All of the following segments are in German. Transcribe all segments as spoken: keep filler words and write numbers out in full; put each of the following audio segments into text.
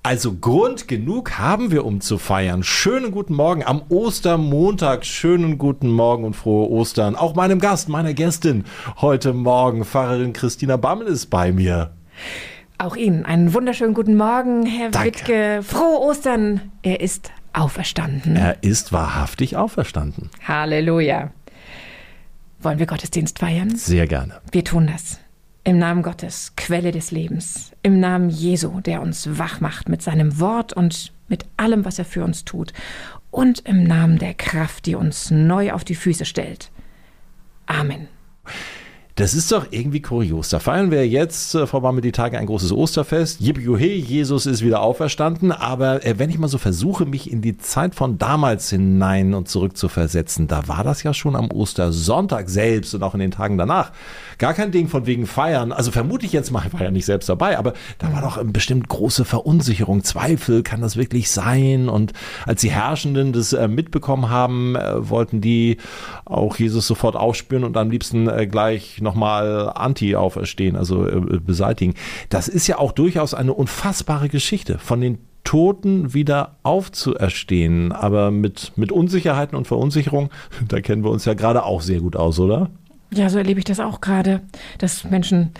Also Grund genug haben wir, um zu feiern. Schönen guten Morgen am Ostermontag. Schönen guten Morgen und frohe Ostern. Auch meinem Gast, meiner Gästin heute Morgen, Pfarrerin Christina Bammel, ist bei mir. Auch Ihnen einen wunderschönen guten Morgen, Herr Danke. Wittke. Frohe Ostern. Er ist auferstanden. Er ist wahrhaftig auferstanden. Halleluja. Wollen wir Gottesdienst feiern? Sehr gerne. Wir tun das. Im Namen Gottes, Quelle des Lebens. Im Namen Jesu, der uns wach macht mit seinem Wort und mit allem, was er für uns tut. Und im Namen der Kraft, die uns neu auf die Füße stellt. Amen. Das ist doch irgendwie kurios. Da feiern wir jetzt, äh, Frau Bammel, die Tage ein großes Osterfest. Yippie-Juhe, Jesus ist wieder auferstanden. Aber äh, wenn ich mal so versuche, mich in die Zeit von damals hinein und zurück zu versetzen, da war das ja schon am Ostersonntag selbst und auch in den Tagen danach gar kein Ding von wegen Feiern. Also vermute ich jetzt mal, ich war ja nicht selbst dabei, aber da war doch bestimmt große Verunsicherung, Zweifel, kann das wirklich sein? Und als die Herrschenden das äh, mitbekommen haben, äh, wollten die auch Jesus sofort aufspüren und am liebsten äh, gleich nochmal Anti-auferstehen, also äh, beseitigen. Das ist ja auch durchaus eine unfassbare Geschichte, von den Toten wieder aufzuerstehen. Aber mit, mit Unsicherheiten und Verunsicherung, da kennen wir uns ja gerade auch sehr gut aus, oder? Ja, so erlebe ich das auch gerade, dass Menschen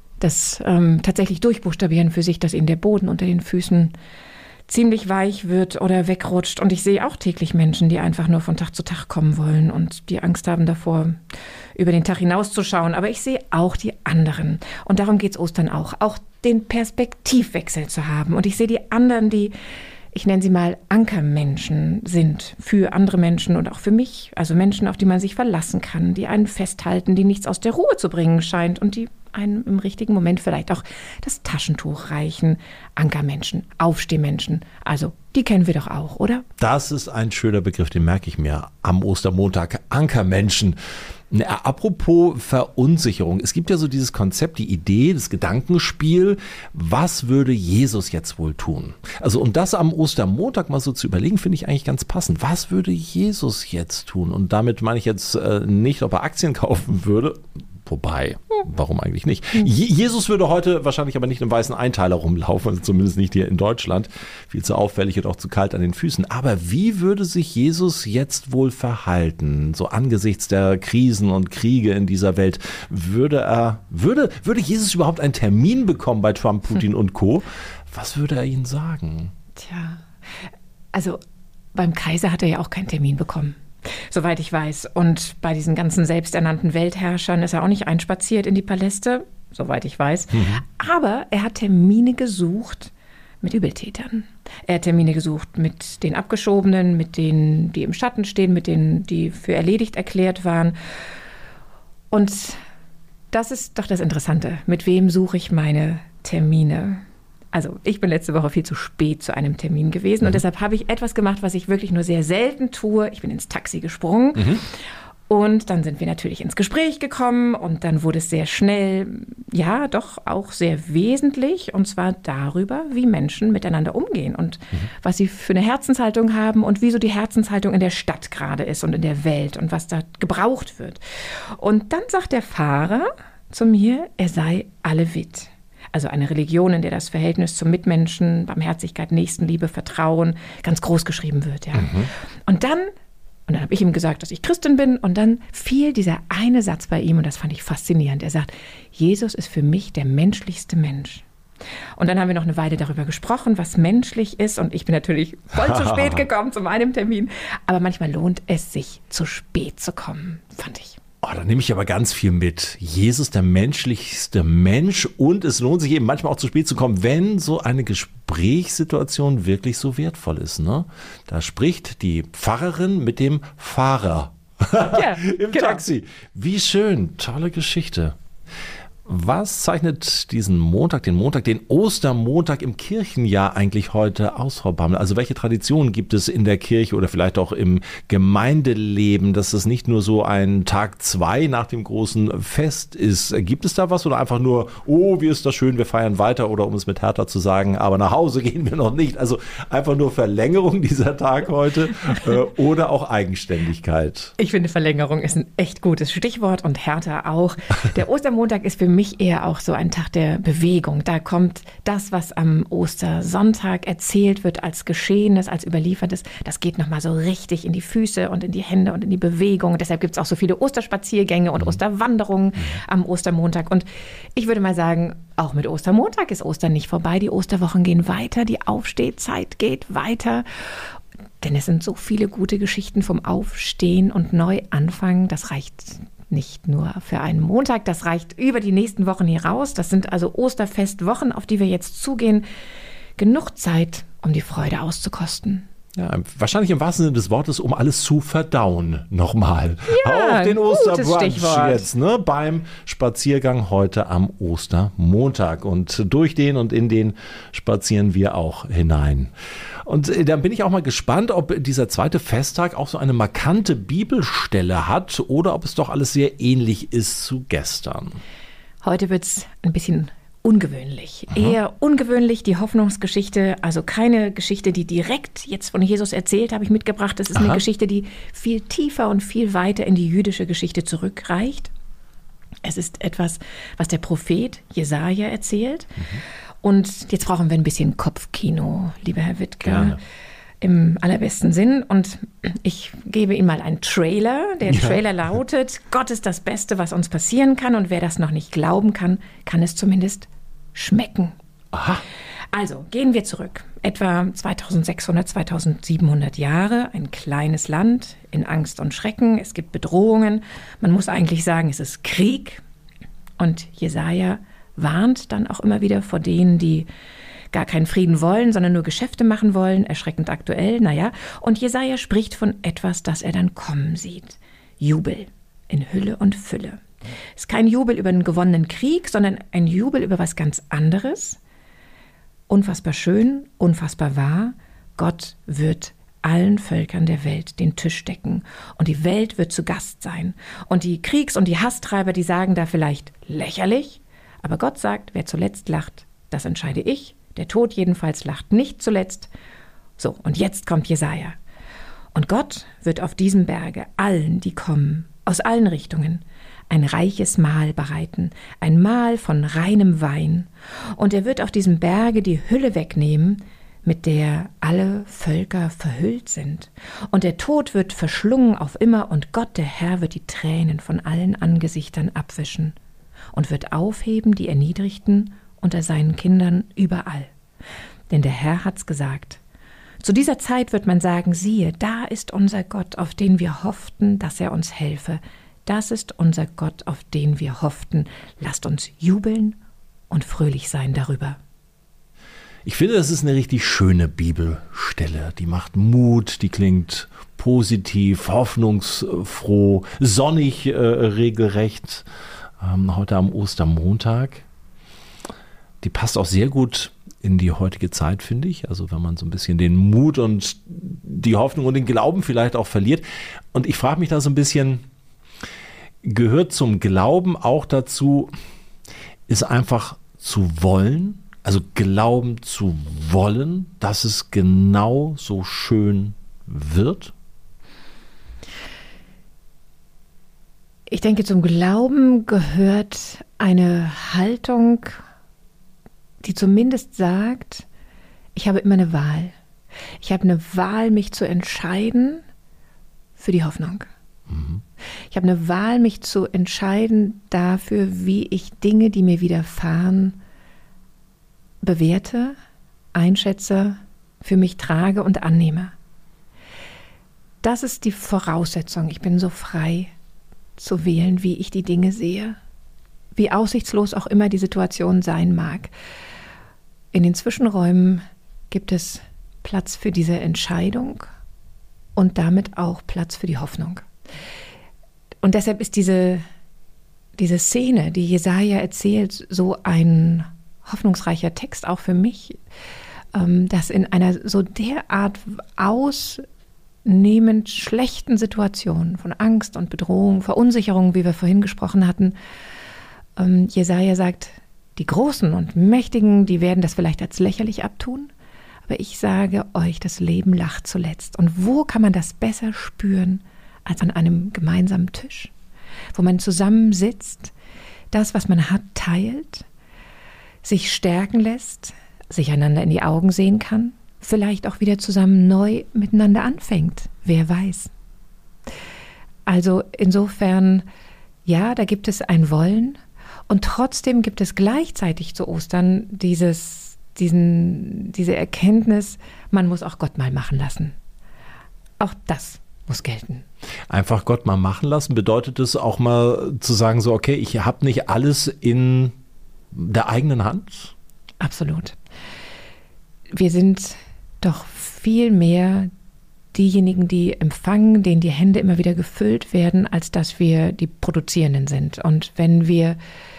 das ähm, tatsächlich durchbuchstabieren für sich, dass ihnen der Boden unter den Füßen ziemlich weich wird oder wegrutscht. Und ich sehe auch täglich Menschen, die einfach nur von Tag zu Tag kommen wollen und die Angst haben davor, über den Tag hinauszuschauen. Aber ich sehe auch die anderen. Und darum geht es Ostern auch, auch den Perspektivwechsel zu haben. Und ich sehe die anderen, die, ich nenne sie mal Ankermenschen sind für andere Menschen und auch für mich. Also Menschen, auf die man sich verlassen kann, die einen festhalten, die nichts aus der Ruhe zu bringen scheint und die einem im richtigen Moment vielleicht auch das Taschentuch reichen. Ankermenschen, Aufstehmenschen, also die kennen wir doch auch, oder? Das ist ein schöner Begriff, den merke ich mir am Ostermontag. Ankermenschen. Na, apropos Verunsicherung. Es gibt ja so dieses Konzept, die Idee, das Gedankenspiel. Was würde Jesus jetzt wohl tun? Also um das am Ostermontag mal so zu überlegen, finde ich eigentlich ganz passend. Was würde Jesus jetzt tun? Und damit meine ich jetzt äh, nicht, ob er Aktien kaufen würde. Wobei, warum eigentlich nicht? Jesus würde heute wahrscheinlich aber nicht im weißen Einteiler rumlaufen, also zumindest nicht hier in Deutschland. Viel zu auffällig und auch zu kalt an den Füßen. Aber wie würde sich Jesus jetzt wohl verhalten? So angesichts der Krisen und Kriege in dieser Welt. Würde er, würde, würde Jesus überhaupt einen Termin bekommen bei Trump, Putin und Co.? Was würde er ihnen sagen? Tja, also beim Kaiser hat er ja auch keinen Termin bekommen. Soweit ich weiß. Und bei diesen ganzen selbsternannten Weltherrschern ist er auch nicht einspaziert in die Paläste, soweit ich weiß. Mhm. Aber er hat Termine gesucht mit Übeltätern. Er hat Termine gesucht mit den Abgeschobenen, mit denen, die im Schatten stehen, mit denen, die für erledigt erklärt waren. Und das ist doch das Interessante. Mit wem suche ich meine Termine? Also ich bin letzte Woche viel zu spät zu einem Termin gewesen mhm. und deshalb habe ich etwas gemacht, was ich wirklich nur sehr selten tue. Ich bin ins Taxi gesprungen mhm. und dann sind wir natürlich ins Gespräch gekommen und dann wurde es sehr schnell, ja doch auch sehr wesentlich und zwar darüber, wie Menschen miteinander umgehen und mhm. was sie für eine Herzenshaltung haben und wie so die Herzenshaltung in der Stadt gerade ist und in der Welt und was da gebraucht wird. Und dann sagt der Fahrer zu mir, er sei allewit. Also eine Religion, in der das Verhältnis zum Mitmenschen, Barmherzigkeit, Nächstenliebe, Vertrauen ganz groß geschrieben wird. Ja. Mhm. Und dann, und dann habe ich ihm gesagt, dass ich Christin bin und dann fiel dieser eine Satz bei ihm und das fand ich faszinierend. Er sagt, Jesus ist für mich der menschlichste Mensch. Und dann haben wir noch eine Weile darüber gesprochen, was menschlich ist und ich bin natürlich voll zu spät gekommen zu meinem Termin. Aber manchmal lohnt es sich, zu spät zu kommen, fand ich. Oh, da nehme ich aber ganz viel mit. Jesus, der menschlichste Mensch und es lohnt sich eben manchmal auch zu spät zu kommen, wenn so eine Gesprächssituation wirklich so wertvoll ist. Ne? Da spricht die Pfarrerin mit dem Fahrer ja, im genau. Taxi. Wie schön, tolle Geschichte. Was zeichnet diesen Montag, den Montag, den Ostermontag im Kirchenjahr eigentlich heute aus, Frau Bammel? Also welche Traditionen gibt es in der Kirche oder vielleicht auch im Gemeindeleben, dass es nicht nur so ein Tag zwei nach dem großen Fest ist? Gibt es da was oder einfach nur, oh, wie ist das schön, wir feiern weiter oder um es mit Hertha zu sagen, aber nach Hause gehen wir noch nicht? Also einfach nur Verlängerung dieser Tag heute äh, oder auch Eigenständigkeit? Ich finde, Verlängerung ist ein echt gutes Stichwort und Hertha auch. Der Ostermontag ist für mich mich eher auch so ein Tag der Bewegung. Da kommt das, was am Ostersonntag erzählt wird als Geschehenes, als Überliefertes, das geht nochmal so richtig in die Füße und in die Hände und in die Bewegung. Und deshalb gibt es auch so viele Osterspaziergänge und Osterwanderungen am Ostermontag. Und ich würde mal sagen, auch mit Ostermontag ist Ostern nicht vorbei. Die Osterwochen gehen weiter, die Aufstehzeit geht weiter. Denn es sind so viele gute Geschichten vom Aufstehen und Neuanfangen. Das reicht nicht nur für einen Montag, das reicht über die nächsten Wochen hinaus. Das sind also Osterfestwochen, auf die wir jetzt zugehen. Genug Zeit, um die Freude auszukosten. Ja, wahrscheinlich im wahrsten Sinne des Wortes, um alles zu verdauen. Nochmal. Ja, auf den Osterbrunch Stichwort. jetzt, ne? Beim Spaziergang heute am Ostermontag. Und durch den und in den spazieren wir auch hinein. Und äh, dann bin ich auch mal gespannt, ob dieser zweite Festtag auch so eine markante Bibelstelle hat oder ob es doch alles sehr ähnlich ist zu gestern. Heute wird es ein bisschen ungewöhnlich. Aha. Eher ungewöhnlich, die Hoffnungsgeschichte, also keine Geschichte, die direkt jetzt von Jesus erzählt, habe ich mitgebracht. Es ist Aha. eine Geschichte, die viel tiefer und viel weiter in die jüdische Geschichte zurückreicht. Es ist etwas, was der Prophet Jesaja erzählt. Mhm. Und jetzt brauchen wir ein bisschen Kopfkino, lieber Herr Wittke. Gerne. Im allerbesten Sinn. Und ich gebe Ihnen mal einen Trailer. Der ja. Trailer lautet: Gott ist das Beste, was uns passieren kann. Und wer das noch nicht glauben kann, kann es zumindest schmecken. Aha. Also gehen wir zurück. Etwa zweitausendsechshundert, zweitausendsiebenhundert Jahre. Ein kleines Land in Angst und Schrecken. Es gibt Bedrohungen. Man muss eigentlich sagen, es ist Krieg. Und Jesaja warnt dann auch immer wieder vor denen, die gar keinen Frieden wollen, sondern nur Geschäfte machen wollen, erschreckend aktuell, naja. Und Jesaja spricht von etwas, das er dann kommen sieht. Jubel in Hülle und Fülle. Es ist kein Jubel über einen gewonnenen Krieg, sondern ein Jubel über was ganz anderes. Unfassbar schön, unfassbar wahr. Gott wird allen Völkern der Welt den Tisch decken und die Welt wird zu Gast sein. Und die Kriegs- und die Hasstreiber, die sagen da vielleicht lächerlich, aber Gott sagt, wer zuletzt lacht, das entscheide ich. Der Tod jedenfalls lacht nicht zuletzt. So, und jetzt kommt Jesaja. Und Gott wird auf diesem Berge allen, die kommen, aus allen Richtungen, ein reiches Mahl bereiten, ein Mahl von reinem Wein. Und er wird auf diesem Berge die Hülle wegnehmen, mit der alle Völker verhüllt sind. Und der Tod wird verschlungen auf immer, und Gott, der Herr, wird die Tränen von allen Angesichtern abwischen und wird aufheben die Erniedrigten unter seinen Kindern überall. Denn der Herr hat's gesagt. Zu dieser Zeit wird man sagen, siehe, da ist unser Gott, auf den wir hofften, dass er uns helfe. Das ist unser Gott, auf den wir hofften. Lasst uns jubeln und fröhlich sein darüber. Ich finde, das ist eine richtig schöne Bibelstelle. Die macht Mut, die klingt positiv, hoffnungsfroh, sonnig äh, regelrecht. Ähm, heute am Ostermontag. Die passt auch sehr gut in die heutige Zeit, finde ich. Also wenn man so ein bisschen den Mut und die Hoffnung und den Glauben vielleicht auch verliert. Und ich frage mich da so ein bisschen, gehört zum Glauben auch dazu, ist einfach zu wollen, also glauben zu wollen, dass es genau so schön wird? Ich denke, zum Glauben gehört eine Haltung, die zumindest sagt, ich habe immer eine Wahl. Ich habe eine Wahl, mich zu entscheiden für die Hoffnung. Mhm. Ich habe eine Wahl, mich zu entscheiden dafür, wie ich Dinge, die mir widerfahren, bewerte, einschätze, für mich trage und annehme. Das ist die Voraussetzung. Ich bin so frei zu wählen, wie ich die Dinge sehe, wie aussichtslos auch immer die Situation sein mag. In den Zwischenräumen gibt es Platz für diese Entscheidung und damit auch Platz für die Hoffnung. Und deshalb ist diese, diese Szene, die Jesaja erzählt, so ein hoffnungsreicher Text auch für mich, dass in einer so derart ausnehmend schlechten Situation von Angst und Bedrohung, Verunsicherung, wie wir vorhin gesprochen hatten, Jesaja sagt, die Großen und Mächtigen, die werden das vielleicht als lächerlich abtun, aber ich sage euch, das Leben lacht zuletzt. Und wo kann man das besser spüren als an einem gemeinsamen Tisch, wo man zusammensitzt, das, was man hat, teilt, sich stärken lässt, sich einander in die Augen sehen kann, vielleicht auch wieder zusammen neu miteinander anfängt. Wer weiß. Also insofern, ja, da gibt es ein Wollen und trotzdem gibt es gleichzeitig zu Ostern dieses, diesen, diese Erkenntnis, man muss auch Gott mal machen lassen. Auch das muss gelten. Einfach Gott mal machen lassen, bedeutet es auch mal zu sagen, so okay, ich habe nicht alles in der eigenen Hand? Absolut. Wir sind doch viel mehr diejenigen, die empfangen, denen die Hände immer wieder gefüllt werden, als dass wir die Produzierenden sind. Und wenn wir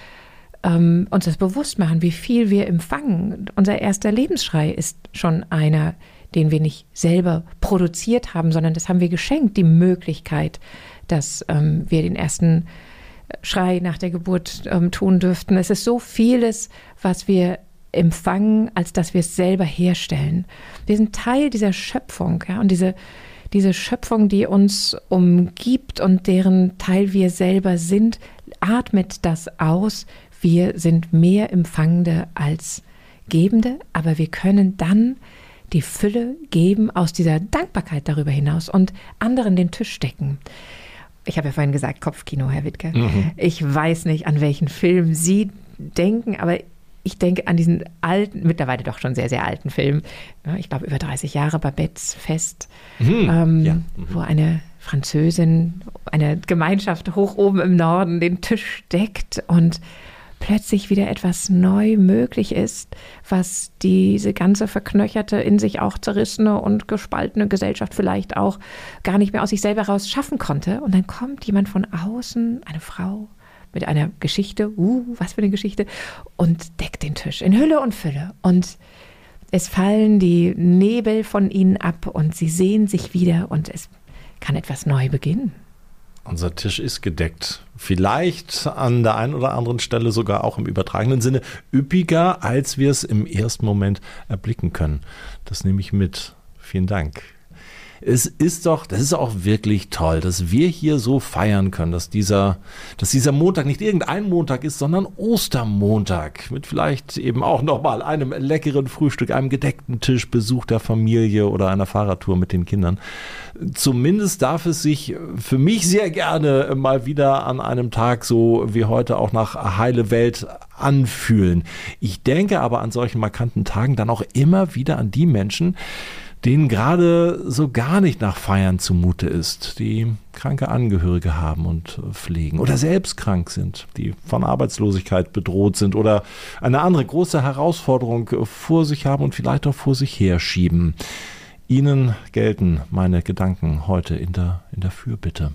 ähm, uns das bewusst machen, wie viel wir empfangen, unser erster Lebensschrei ist schon einer, den wir nicht selber produziert haben, sondern das haben wir geschenkt, die Möglichkeit, dass ähm, wir den ersten Schrei nach der Geburt ähm, tun dürften. Es ist so vieles, was wir empfangen, als dass wir es selber herstellen. Wir sind Teil dieser Schöpfung, ja, und diese, diese Schöpfung, die uns umgibt und deren Teil wir selber sind, atmet das aus. Wir sind mehr Empfangende als Gebende, aber wir können dann die Fülle geben aus dieser Dankbarkeit darüber hinaus und anderen den Tisch decken. Ich habe ja vorhin gesagt, Kopfkino, Herr Wittke. Mhm. Ich weiß nicht, an welchen Film Sie denken, aber ich denke an diesen alten, mittlerweile doch schon sehr, sehr alten Film, ich glaube über dreißig Jahre, Babettes Fest, mhm. ähm, ja. mhm. wo eine Französin, eine Gemeinschaft hoch oben im Norden den Tisch deckt und plötzlich wieder etwas neu möglich ist, was diese ganze verknöcherte, in sich auch zerrissene und gespaltene Gesellschaft vielleicht auch gar nicht mehr aus sich selber raus schaffen konnte. Und dann kommt jemand von außen, eine Frau, mit einer Geschichte, uh, was für eine Geschichte, und deckt den Tisch in Hülle und Fülle. Und es fallen die Nebel von ihnen ab und sie sehen sich wieder und es kann etwas neu beginnen. Unser Tisch ist gedeckt. Vielleicht an der einen oder anderen Stelle sogar auch im übertragenen Sinne üppiger, als wir es im ersten Moment erblicken können. Das nehme ich mit. Vielen Dank. Es ist doch, das ist auch wirklich toll, dass wir hier so feiern können, dass dieser, dass dieser Montag nicht irgendein Montag ist, sondern Ostermontag mit vielleicht eben auch nochmal einem leckeren Frühstück, einem gedeckten Tisch, Besuch der Familie oder einer Fahrradtour mit den Kindern. Zumindest darf es sich für mich sehr gerne mal wieder an einem Tag so wie heute auch nach heile Welt anfühlen. Ich denke aber an solchen markanten Tagen dann auch immer wieder an die Menschen, denen gerade so gar nicht nach Feiern zumute ist, die kranke Angehörige haben und pflegen oder selbst krank sind, die von Arbeitslosigkeit bedroht sind oder eine andere große Herausforderung vor sich haben und vielleicht auch vor sich herschieben. Ihnen gelten meine Gedanken heute in der, in der Fürbitte.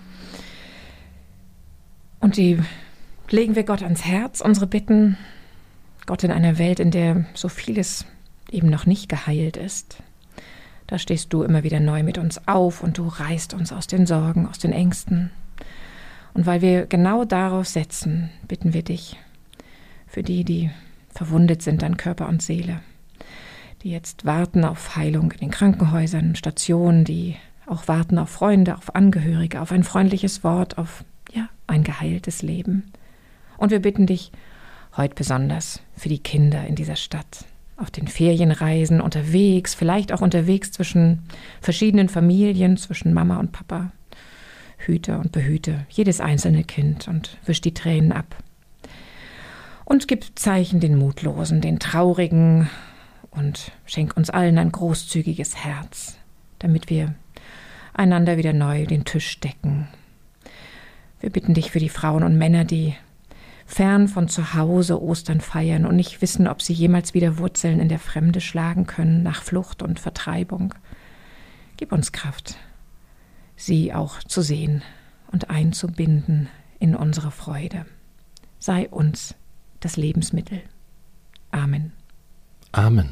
Und die legen wir Gott ans Herz, unsere Bitten. Gott, in einer Welt, in der so vieles eben noch nicht geheilt ist. Da stehst du immer wieder neu mit uns auf und du reißt uns aus den Sorgen, aus den Ängsten. Und weil wir genau darauf setzen, bitten wir dich für die, die verwundet sind an Körper und Seele, die jetzt warten auf Heilung in den Krankenhäusern, Stationen, die auch warten auf Freunde, auf Angehörige, auf ein freundliches Wort, auf ja, ein geheiltes Leben. Und wir bitten dich heute besonders für die Kinder in dieser Stadt, auf den Ferienreisen, unterwegs, vielleicht auch unterwegs zwischen verschiedenen Familien, zwischen Mama und Papa. Hüte und behüte jedes einzelne Kind und wisch die Tränen ab. Und gib Zeichen den Mutlosen, den Traurigen und schenk uns allen ein großzügiges Herz, damit wir einander wieder neu den Tisch decken. Wir bitten dich für die Frauen und Männer, die fern von zu Hause Ostern feiern und nicht wissen, ob sie jemals wieder Wurzeln in der Fremde schlagen können, nach Flucht und Vertreibung. Gib uns Kraft, sie auch zu sehen und einzubinden in unsere Freude. Sei uns das Lebensmittel. Amen. Amen.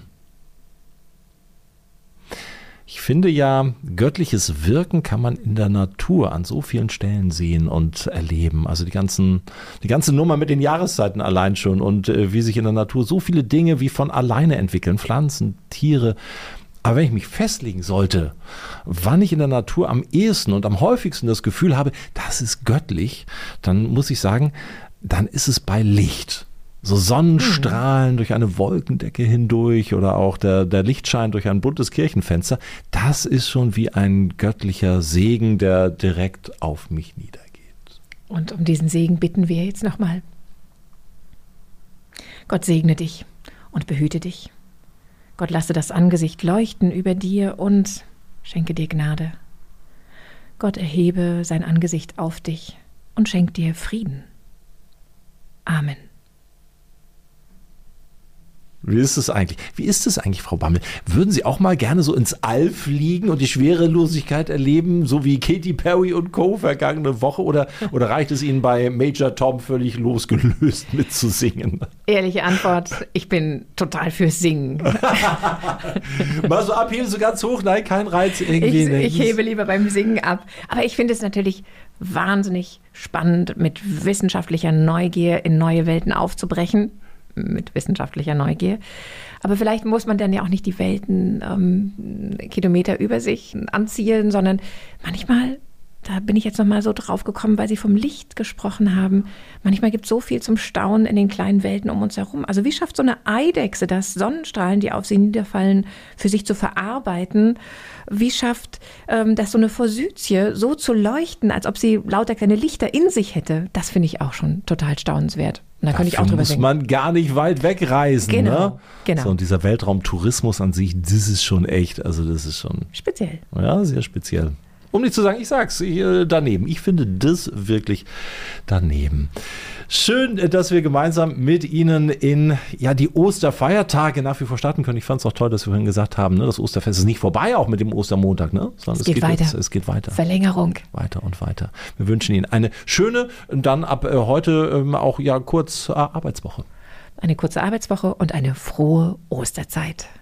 Ich finde ja, göttliches Wirken kann man in der Natur an so vielen Stellen sehen und erleben. Also die ganzen, die ganze Nummer mit den Jahreszeiten allein schon und äh, wie sich in der Natur so viele Dinge wie von alleine entwickeln. Pflanzen, Tiere, Aber wenn ich mich festlegen sollte, wann ich in der Natur am ehesten und am häufigsten das Gefühl habe, das ist göttlich, dann muss ich sagen, dann ist es bei Licht. So Sonnenstrahlen mhm. durch eine Wolkendecke hindurch oder auch der, der Lichtschein durch ein buntes Kirchenfenster, das ist schon wie ein göttlicher Segen, der direkt auf mich niedergeht. Und um diesen Segen bitten wir jetzt nochmal. Gott segne dich und behüte dich. Gott lasse das Angesicht leuchten über dir und schenke dir Gnade. Gott erhebe sein Angesicht auf dich und schenkt dir Frieden. Amen. Wie ist es eigentlich? Wie ist es eigentlich, Frau Bammel? Würden Sie auch mal gerne so ins All fliegen und die Schwerelosigkeit erleben, so wie Katy Perry und Co. vergangene Woche? Oder, oder reicht es Ihnen bei Major Tom völlig losgelöst mitzusingen? Ehrliche Antwort, ich bin total fürs Singen. Mal so abheben, so ganz hoch? Nein, kein Reiz irgendwie. Ich, ich hebe lieber beim Singen ab. Aber ich finde es natürlich wahnsinnig spannend, mit wissenschaftlicher Neugier in neue Welten aufzubrechen. Mit wissenschaftlicher Neugier. Aber vielleicht muss man dann ja auch nicht die Welten ähm, Kilometer über sich anzielen, sondern manchmal, da bin ich jetzt nochmal so drauf gekommen, weil Sie vom Licht gesprochen haben, manchmal gibt es so viel zum Staunen in den kleinen Welten um uns herum. Also wie schafft so eine Eidechse das, Sonnenstrahlen, die auf sie niederfallen, für sich zu verarbeiten? Wie schafft ähm, das so eine Forsythie so zu leuchten, als ob sie lauter kleine Lichter in sich hätte? Das finde ich auch schon total staunenswert. Und da könnte ich auch drüber muss singen. Man gar nicht weit wegreisen. Genau, ne? genau. So, und dieser Weltraumtourismus an sich, das ist schon echt, also das ist schon... Speziell. Ja, sehr speziell. Um nicht zu sagen, ich sag's, ich, daneben. Ich finde das wirklich daneben. Schön, dass wir gemeinsam mit Ihnen in ja, die Osterfeiertage nach wie vor starten können. Ich fand es auch toll, dass wir vorhin gesagt haben, ne, das Osterfest ist nicht vorbei, auch mit dem Ostermontag. Ne? Sondern es, geht es, geht weiter. Jetzt, es geht weiter. Verlängerung. Weiter und weiter. Wir wünschen Ihnen eine schöne, dann ab äh, heute ähm, auch ja kurz äh, Arbeitswoche. Eine kurze Arbeitswoche und eine frohe Osterzeit.